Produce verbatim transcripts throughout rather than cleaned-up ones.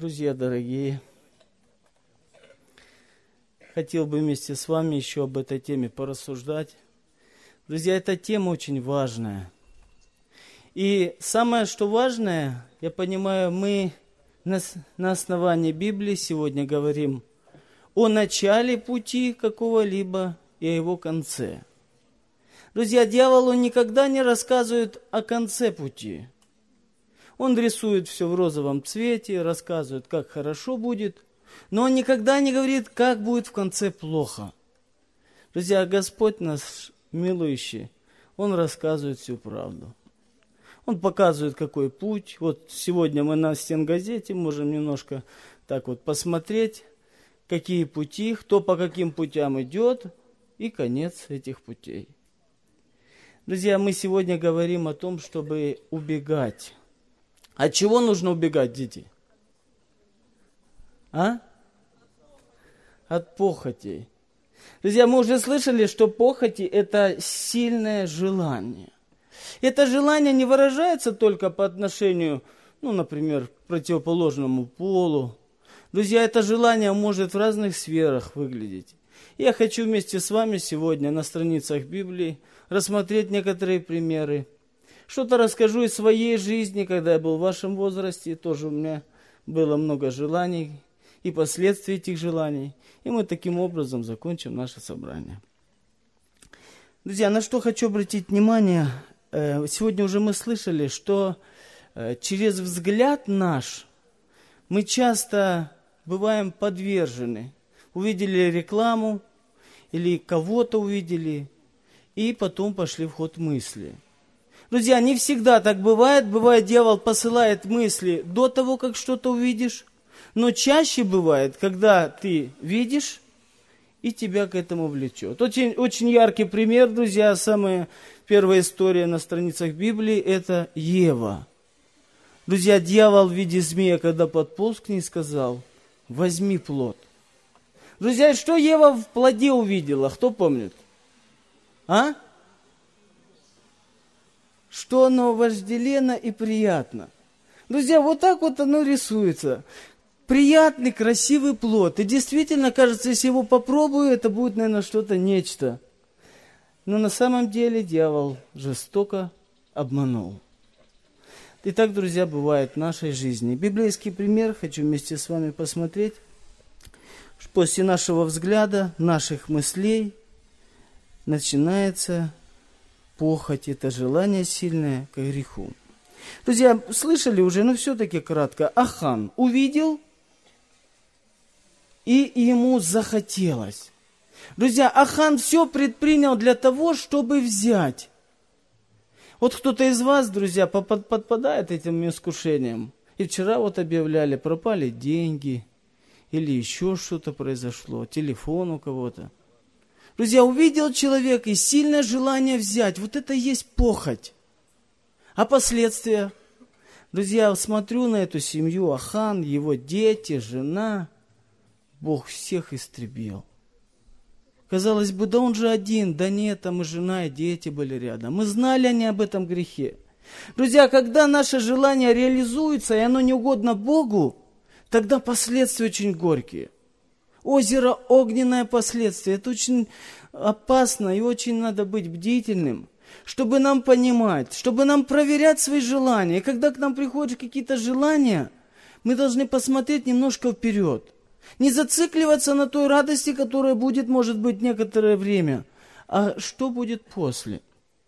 Друзья дорогие, хотел бы вместе с вами еще об этой теме порассуждать. Друзья, эта тема очень важная. И самое, что важное, я понимаю, мы на, на основании Библии сегодня говорим о начале пути какого-либо и о его конце. Друзья, дьяволу никогда не рассказывают о конце пути. Он рисует все в розовом цвете, рассказывает, как хорошо будет, но он никогда не говорит, как будет в конце плохо. Друзья, Господь наш милующий, Он рассказывает всю правду. Он показывает, какой путь. Вот сегодня мы на стенгазете можем немножко так вот посмотреть, какие пути, кто по каким путям идет, и конец этих путей. Друзья, мы сегодня говорим о том, чтобы убегать. От чего нужно убегать, дети? А? От похотей. Друзья, мы уже слышали, что похоти – это сильное желание. Это желание не выражается только по отношению, ну, например, к противоположному полу. Друзья, это желание может в разных сферах выглядеть. Я хочу вместе с вами сегодня на страницах Библии рассмотреть некоторые примеры. Что-то расскажу из своей жизни, когда я был в вашем возрасте. Тоже у меня было много желаний и последствий этих желаний. И мы таким образом закончим наше собрание. Друзья, на что хочу обратить внимание. Сегодня уже мы слышали, что через взгляд наш мы часто бываем подвержены. Увидели рекламу или кого-то увидели, и потом пошли в ход мысли. Друзья, не всегда так бывает. Бывает, дьявол посылает мысли до того, как что-то увидишь. Но чаще бывает, когда ты видишь, и тебя к этому влечет. Очень, очень яркий пример, друзья, самая первая история на страницах Библии, это Ева. Друзья, дьявол в виде змея, когда подполз к ней, сказал: возьми плод. Друзья, что Ева в плоде увидела? Кто помнит? А? Что оно вожделенно и приятно. Друзья, вот так вот оно рисуется. Приятный, красивый плод. И действительно, кажется, если его попробую, это будет, наверное, что-то нечто. Но на самом деле дьявол жестоко обманул. И так, друзья, бывает в нашей жизни. Библейский пример хочу вместе с вами посмотреть. После нашего взгляда, наших мыслей начинается похоть, это желание сильное к греху. Друзья, слышали уже, но все-таки кратко. Ахан увидел, и ему захотелось. Друзья, Ахан все предпринял для того, чтобы взять. Вот кто-то из вас, друзья, подпадает этим искушениям. И вчера вот объявляли, пропали деньги, или еще что-то произошло, телефон у кого-то. Друзья, увидел человек и сильное желание взять. Вот это и есть похоть. А последствия? Друзья, смотрю на эту семью, Ахан, его дети, жена. Бог всех истребил. Казалось бы, да он же один. Да нет, там и жена, и дети были рядом. Мы знали они об этом грехе. Друзья, когда наше желание реализуется, и оно не угодно Богу, тогда последствия очень горькие. Озеро – огненное последствие. Это очень опасно и очень надо быть бдительным, чтобы нам понимать, чтобы нам проверять свои желания. И когда к нам приходят какие-то желания, мы должны посмотреть немножко вперед. Не зацикливаться на той радости, которая будет, может быть, некоторое время, а что будет после.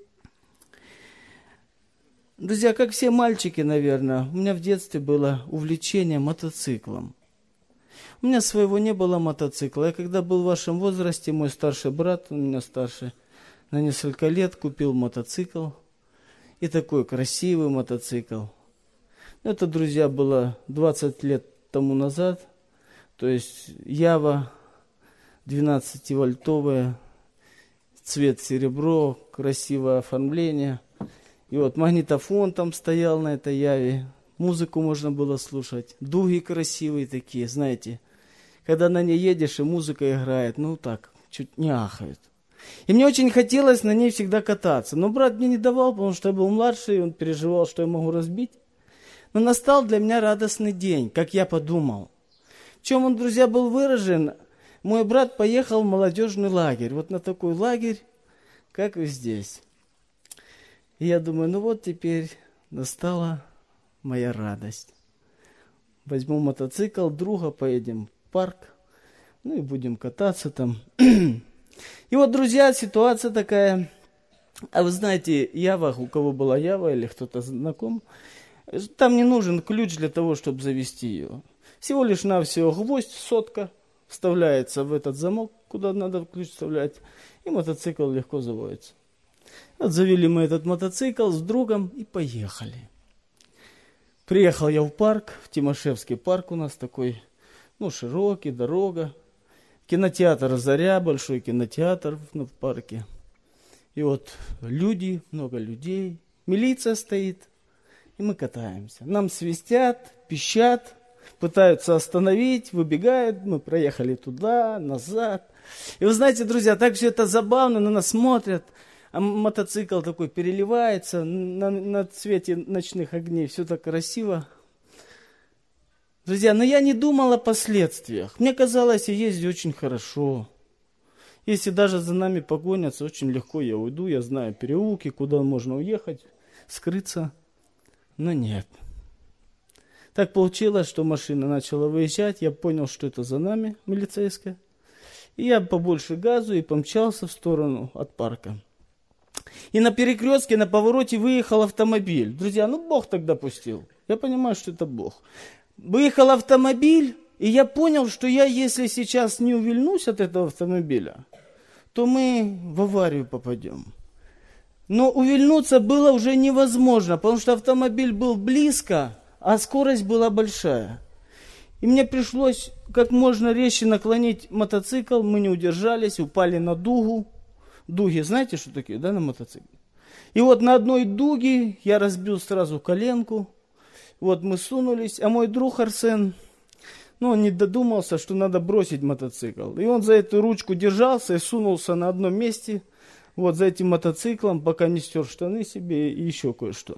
Друзья, как все мальчики, наверное, у меня в детстве было увлечение мотоциклом. У меня своего не было мотоцикла. Я когда был в вашем возрасте, мой старший брат, он меня старше на несколько лет, купил мотоцикл. И такой красивый мотоцикл. Это, друзья, было двадцать лет тому назад. То есть Ява двенадцативольтовая, цвет серебро, красивое оформление. И вот магнитофон там стоял на этой Яве. Музыку можно было слушать. Дуги красивые такие, знаете. Когда на ней едешь, и музыка играет, ну так, чуть не ахает. И мне очень хотелось на ней всегда кататься. Но брат мне не давал, потому что я был младший, он переживал, что я могу разбить. Но настал для меня радостный день, как я подумал. В чем он, друзья, был выражен? Мой брат поехал в молодежный лагерь. Вот на такой лагерь, как и здесь. И я думаю, ну вот теперь настала моя радость. Возьму мотоцикл, друга, поедем в парк. Ну и будем кататься там. И вот, друзья, ситуация такая. А вы знаете, Ява, у кого была Ява или кто-то знаком, там не нужен ключ для того, чтобы завести ее. Всего лишь навсего гвоздь, сотка вставляется в этот замок, куда надо ключ вставлять, и мотоцикл легко заводится. Вот завели мы этот мотоцикл с другом и поехали. Приехал я в парк, в Тимошевский парк у нас такой, ну, широкий, дорога. Кинотеатр «Заря», большой кинотеатр ну, в парке. И вот люди, много людей, милиция стоит, и мы катаемся. Нам свистят, пищат, пытаются остановить, выбегают, мы проехали туда, назад. И вы знаете, друзья, так все это забавно, на нас смотрят, а мотоцикл такой переливается на, на цвете ночных огней, все так красиво. Друзья, но я не думал о последствиях. Мне казалось, я езжу очень хорошо. Если даже за нами погонятся, очень легко я уйду, я знаю переулки, куда можно уехать, скрыться. Но нет. Так получилось, что машина начала выезжать, я понял, что это за нами, милицейская. И я побольше газу и помчался в сторону от парка. И на перекрестке, на повороте выехал автомобиль. Друзья, ну Бог так допустил. Я понимаю, что это Бог. Выехал автомобиль, и я понял, что я, если сейчас не увильнусь от этого автомобиля, то мы в аварию попадем. Но увильнуться было уже невозможно, потому что автомобиль был близко, а скорость была большая. И мне пришлось как можно резче наклонить мотоцикл, мы не удержались, упали на дугу. Дуги, знаете, что такие, да, на мотоцикле? И вот на одной дуге я разбил сразу коленку. Вот мы сунулись, а мой друг Арсен, ну, он не додумался, что надо бросить мотоцикл. И он за эту ручку держался и сунулся на одном месте, вот за этим мотоциклом, пока не стер штаны себе и еще кое-что.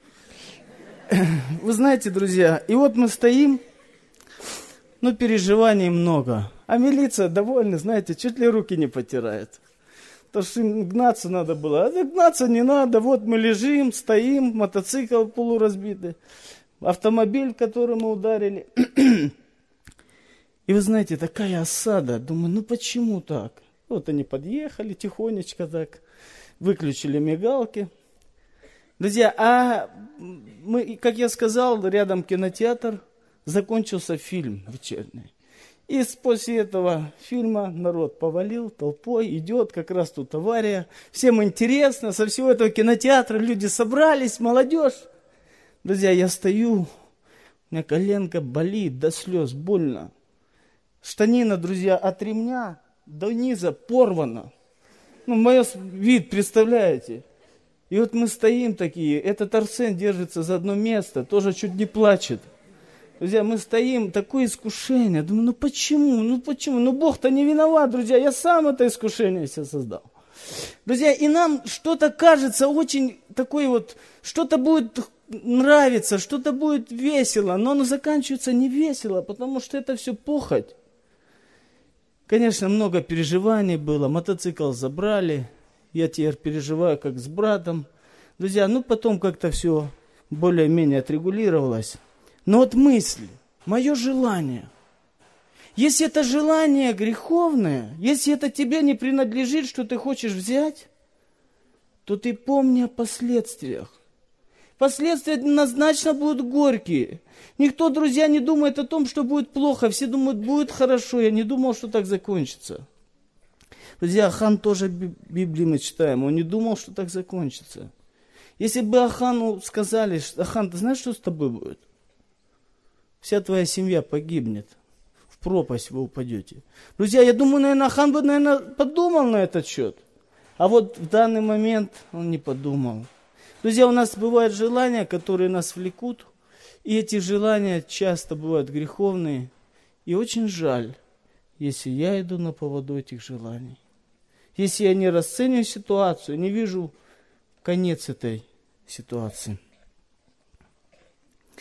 Вы знаете, друзья, и вот мы стоим, ну, переживаний много. А милиция довольна, знаете, чуть ли руки не потирает. Потому что им гнаться надо было. А гнаться не надо, вот мы лежим, стоим, мотоцикл полуразбитый. Автомобиль, в который мы ударили. И вы знаете, такая осада. Думаю, ну почему так? Вот они подъехали тихонечко так, выключили мигалки. Друзья, а мы, как я сказал, рядом кинотеатр, закончился фильм вечерний. И после этого фильма народ повалил толпой, идет, как раз тут авария. Всем интересно, со всего этого кинотеатра люди собрались, молодежь. Друзья, я стою, у меня коленка болит до слез, больно. Штанина, друзья, от ремня до низа порвана. Ну, мой вид, представляете? И вот мы стоим такие, этот Арсен держится за одно место, тоже чуть не плачет. Друзья, мы стоим, такое искушение. Думаю, ну почему, ну почему? Ну Бог-то не виноват, друзья, я сам это искушение себе создал. Друзья, и нам что-то кажется очень такое вот, что-то будет нравиться, что-то будет весело, но оно заканчивается не весело, потому что это все похоть. Конечно, много переживаний было, мотоцикл забрали, я теперь переживаю как с братом. Друзья, ну потом как-то все более-менее отрегулировалось. Но вот мысли, мое желание, если это желание греховное, если это тебе не принадлежит, что ты хочешь взять, то ты помни о последствиях. Последствия однозначно будут горькие. Никто, друзья, не думает о том, что будет плохо. Все думают, будет хорошо. Я не думал, что так закончится. Друзья, Ахан тоже в Библии мы читаем. Он не думал, что так закончится. Если бы Ахану сказали, Ахан, ты знаешь, что с тобой будет? Вся твоя семья погибнет. В пропасть вы упадете. Друзья, я думаю, наверное, Ахан бы, наверное, подумал на этот счет. А вот в данный момент он не подумал. Друзья, у нас бывают желания, которые нас влекут. И эти желания часто бывают греховные. И очень жаль, если я иду на поводу этих желаний. Если я не расцениваю ситуацию, не вижу конец этой ситуации.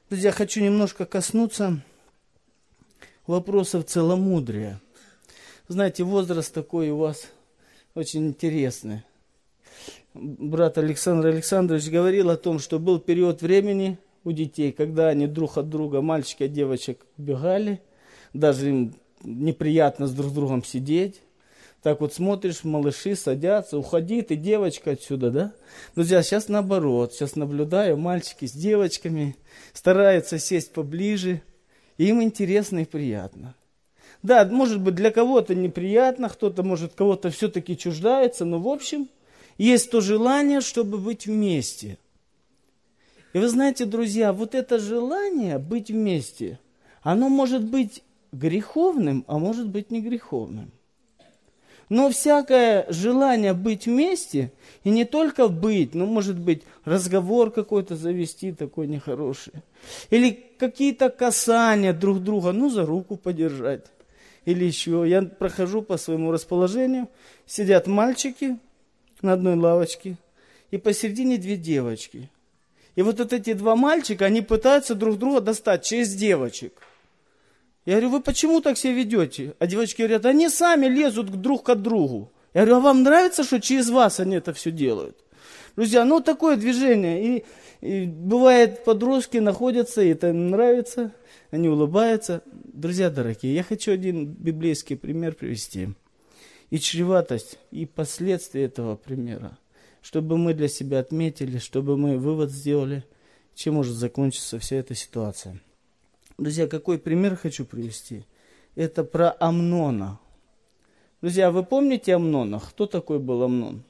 Друзья, хочу немножко коснуться вопросов целомудрия. Знаете, возраст такой у вас очень интересный. Брат Александр Александрович говорил о том, что был период времени у детей, когда они друг от друга, мальчики от девочек, убегали. Даже им неприятно с друг другом сидеть. Так вот смотришь, малыши садятся, уходи ты, девочка, отсюда, да? Друзья, сейчас наоборот, сейчас наблюдаю, мальчики с девочками стараются сесть поближе, и им интересно и приятно. Да, может быть, для кого-то неприятно, кто-то, может, кого-то все-таки чуждается, но, в общем, есть то желание, чтобы быть вместе. И вы знаете, друзья, вот это желание быть вместе, оно может быть греховным, а может быть не греховным. Но всякое желание быть вместе, и не только быть, но может быть разговор какой-то завести такой нехороший, или какие-то касания друг друга, ну за руку подержать, или еще. Я прохожу по своему расположению, сидят мальчики на одной лавочке, и посередине две девочки. И вот, вот эти два мальчика, они пытаются друг друга достать через девочек. Я говорю, вы почему так себя ведете? А девочки говорят, они сами лезут друг к другу. Я говорю, а вам нравится, что через вас они это все делают? Друзья, ну такое движение. И, и бывает, подростки находятся, и это им нравится, они улыбаются. Друзья дорогие, я хочу один библейский пример привести. И чреватость, и последствия этого примера. Чтобы мы для себя отметили, чтобы мы вывод сделали, чем может закончиться вся эта ситуация. Друзья, какой пример хочу привести? Это про Амнона. Друзья, вы помните Амнона? Кто такой был Амнон?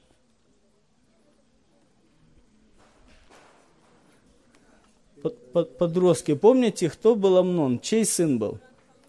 Под, под, подростки, помните, кто был Амнон? Чей сын был?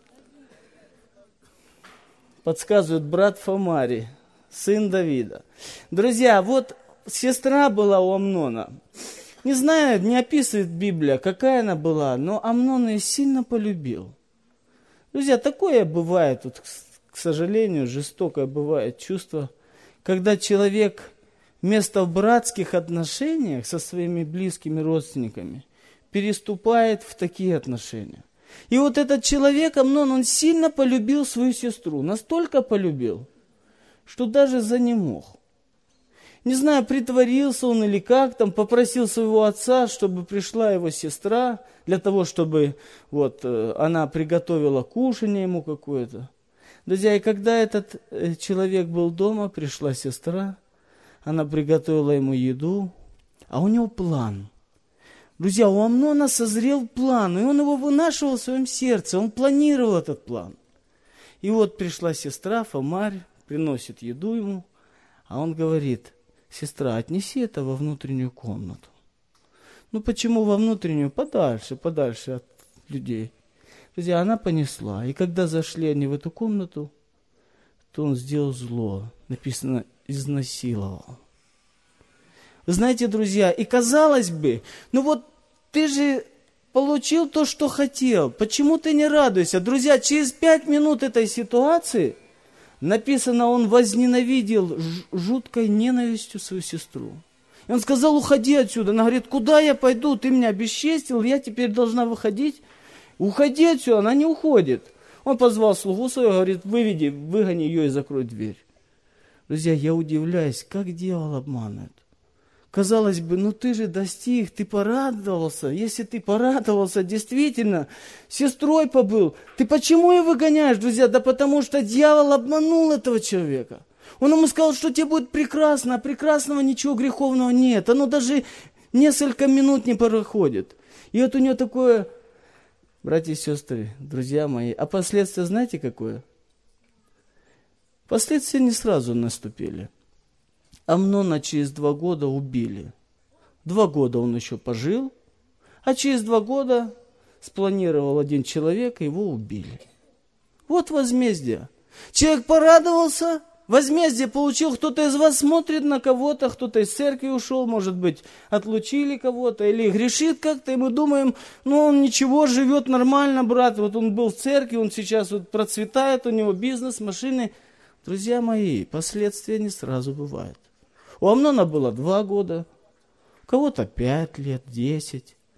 Подсказывает брат Фомари, сын Давида. Друзья, вот сестра была у Амнона. Не знаю, не описывает Библия, какая она была, но Амнон ее сильно полюбил. Друзья, такое бывает, вот, к сожалению, жестокое бывает чувство, когда человек вместо в братских отношениях со своими близкими родственниками переступает в такие отношения. И вот этот человек, Амнон, он сильно полюбил свою сестру, настолько полюбил, что даже занемог. Не знаю, притворился он или как там, попросил своего отца, чтобы пришла его сестра, для того, чтобы вот, она приготовила кушанье ему какое-то. Друзья, и когда этот человек был дома, пришла сестра, она приготовила ему еду, а у него план. Друзья, у Амнона созрел план, и он его вынашивал в своем сердце, он планировал этот план. И вот пришла сестра, Фомарь, приносит еду ему, а он говорит: сестра, отнеси это во внутреннюю комнату. Ну почему во внутреннюю? Подальше, подальше от людей. Друзья, она понесла. И когда зашли они в эту комнату, то он сделал зло. Написано, изнасиловал. Вы знаете, друзья, и казалось бы, ну вот ты же получил то, что хотел. Почему ты не радуешься? Друзья, через пять минут этой ситуации написано, он возненавидел жуткой ненавистью свою сестру. И он сказал, уходи отсюда. Она говорит, куда я пойду? Ты меня обесчестил, я теперь должна выходить. Уходи отсюда, она не уходит. Он позвал слугу своего, говорит, выведи, выгони ее и закрой дверь. Друзья, я удивляюсь, как дьявол обманывает. Казалось бы, ну ты же достиг, ты порадовался. Если ты порадовался, действительно, сестрой побыл, ты почему ее выгоняешь, друзья? Да потому что дьявол обманул этого человека. Он ему сказал, что тебе будет прекрасно, а прекрасного ничего греховного нет. Оно даже несколько минут не проходит. И вот у него такое, братья и сестры, друзья мои, а последствия знаете какое? Последствия не сразу наступили. Амнона через два года убили. Два года он еще пожил, а через два года спланировал один человек, и его убили. Вот возмездие. Человек порадовался, возмездие получил, кто-то из вас смотрит на кого-то, кто-то из церкви ушел, может быть, отлучили кого-то, или грешит как-то, и мы думаем, ну он ничего, живет нормально, брат, вот он был в церкви, он сейчас вот процветает, у него бизнес, машины. Друзья мои, последствия не сразу бывают. У Амнона было два года, у кого-то пять лет, десять.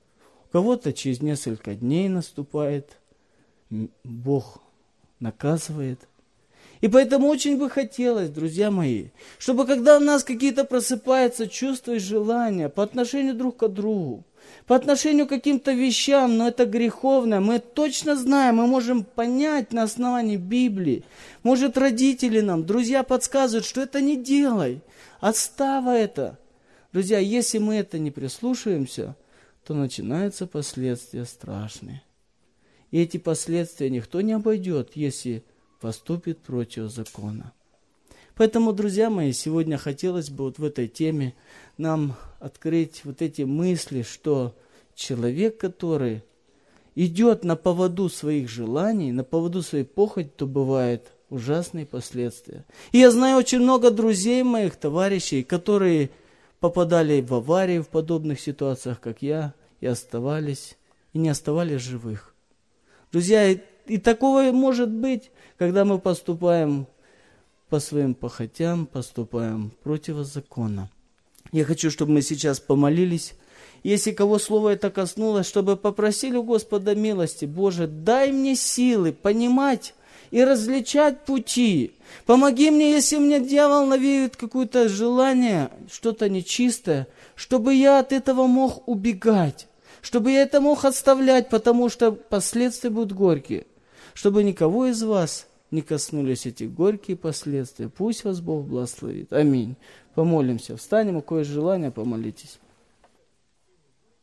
У кого-то через несколько дней наступает, Бог наказывает. И поэтому очень бы хотелось, друзья мои, чтобы когда у нас какие-то просыпаются чувства и желания по отношению друг к другу, по отношению к каким-то вещам, но это греховное, мы точно знаем, мы можем понять на основании Библии. Может, родители нам, друзья подсказывают, что это не делай, отставь это. Друзья, если мы это не прислушаемся, то начинаются последствия страшные. И эти последствия никто не обойдет, если поступит против закона. Поэтому, друзья мои, сегодня хотелось бы вот в этой теме нам открыть вот эти мысли, что человек, который идет на поводу своих желаний, на поводу своей похоти, то бывают ужасные последствия. И я знаю очень много друзей моих, товарищей, которые попадали в аварии в подобных ситуациях, как я, и оставались, и не оставались живых. Друзья, и, и такого может быть, когда мы поступаем по своим похотям, поступаем против закона. Я хочу, чтобы мы сейчас помолились. Если кого слово это коснулось, чтобы попросили у Господа милости, Боже, дай мне силы понимать и различать пути. Помоги мне, если мне дьявол навеет какое-то желание, что-то нечистое, чтобы я от этого мог убегать, чтобы я это мог отставлять, потому что последствия будут горькие. Чтобы никого из вас не коснулись эти горькие последствия. Пусть вас Бог благословит. Аминь. Помолимся. Встанем, у кого есть желание, помолитесь.